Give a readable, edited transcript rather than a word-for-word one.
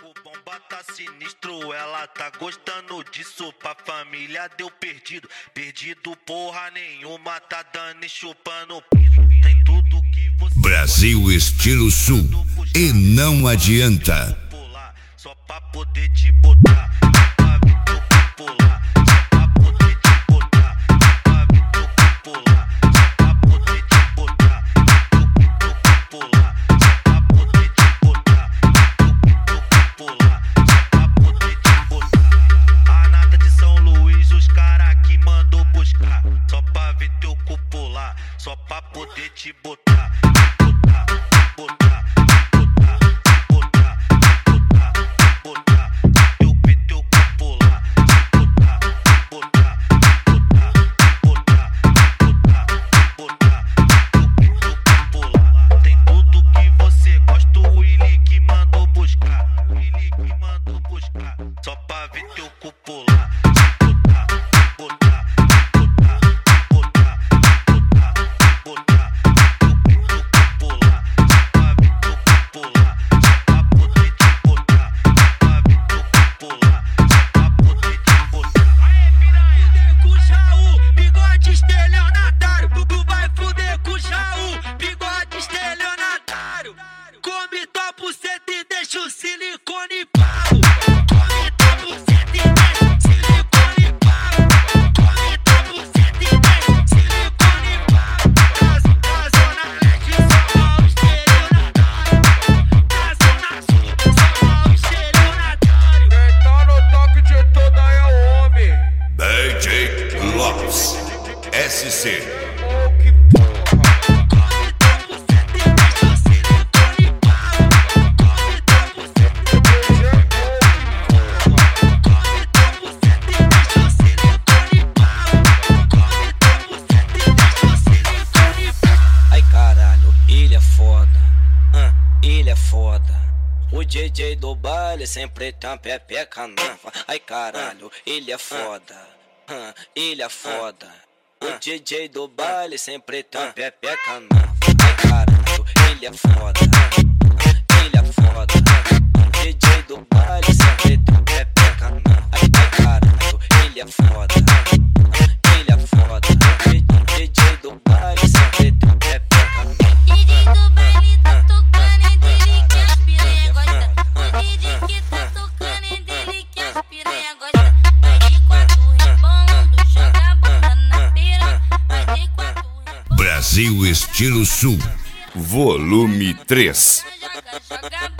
O bomba tá sinistro, ela tá gostando disso. Pra família deu perdido. Perdido porra nenhuma, tá dando e chupando piso. Tem tudo que você Brasil estilo sul. E não adianta. Só pra poder te botar. Pra ver teu corpo lá. Só pra poder te botar. Pra ver teu corpo lá. Só pra poder te botar. Teu corpo lá. Só pra poder te botar. Teu corpo lá. Só pra poder te botar. A nata de São Luís, os cara que mandou buscar. Só pra ver teu corpo lá. Só pra poder te botar. Botar, botar. Só pra ver teu corpo lá. Botar, botar, botar, botar, botar, botar teu corpo lá. Só pra ver teu corpo lá. Só pra poder te botar. Só pra ver teu corpo lá. Só pra poder te botar. Aê, piranha, fuder com o Jaú, bigode estelionatário. Tu vai fuder com o Jaú, bigode estelionatário. Come tua buceta e deixa o silicone pau. SC. Ai caralho, ele é foda, ele é foda. O DJ do baile sempre tem pepeca nova. Ai caralho, ele é foda, ele é foda. O DJ do baile sempre tem pepeca nova. Ai caralho, ele é foda, ele é foda. O DJ do baile sempre tem pepeca nova. Ai caralho, ele é foda, ele é foda. O DJ do baile sempre tem pepeca nova. DJ do baile tá tocando, é dele que as piranha gosta. O DJ que tá tocando, é dele que as piranha gosta. Vai de quatro rebondo, joga a bunda na piranha. Vai de quatro rebondo. Brasil estilo sul. Volume 3. Joga